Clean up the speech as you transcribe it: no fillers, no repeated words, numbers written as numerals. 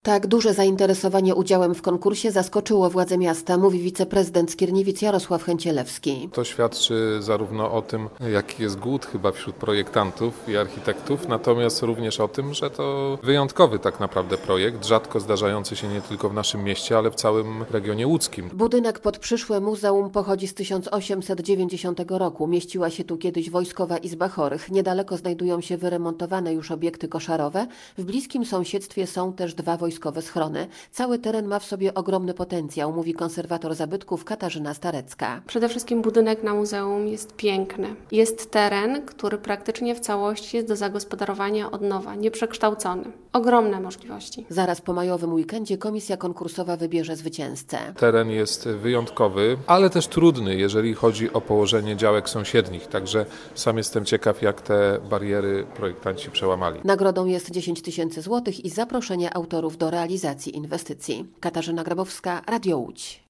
Tak duże zainteresowanie udziałem w konkursie zaskoczyło władze miasta, mówi wiceprezydent Skierniewic Jarosław Chęcielewski. To świadczy zarówno o tym, jaki jest głód chyba wśród projektantów i architektów, natomiast również o tym, że to wyjątkowy tak naprawdę projekt, rzadko zdarzający się nie tylko w naszym mieście, ale w całym regionie łódzkim. Budynek pod przyszłe muzeum pochodzi z 1890 roku. Mieściła się tu kiedyś Wojskowa Izba Chorych. Niedaleko znajdują się wyremontowane już obiekty koszarowe. W bliskim sąsiedztwie są też dwa wojskowe schrony. Cały teren ma w sobie ogromny potencjał, mówi konserwator zabytków Katarzyna Starecka. Przede wszystkim budynek na muzeum jest piękny. Jest teren, który praktycznie w całości jest do zagospodarowania od nowa, nieprzekształcony. Ogromne możliwości. Zaraz po majowym weekendzie komisja konkursowa wybierze zwycięzcę. Teren jest wyjątkowy, ale też trudny, jeżeli chodzi o położenie działek sąsiednich. Także sam jestem ciekaw, jak te bariery projektanci przełamali. Nagrodą jest 10 000 złotych i zaproszenie autorów do realizacji inwestycji. Katarzyna Grabowska, Radio Łódź.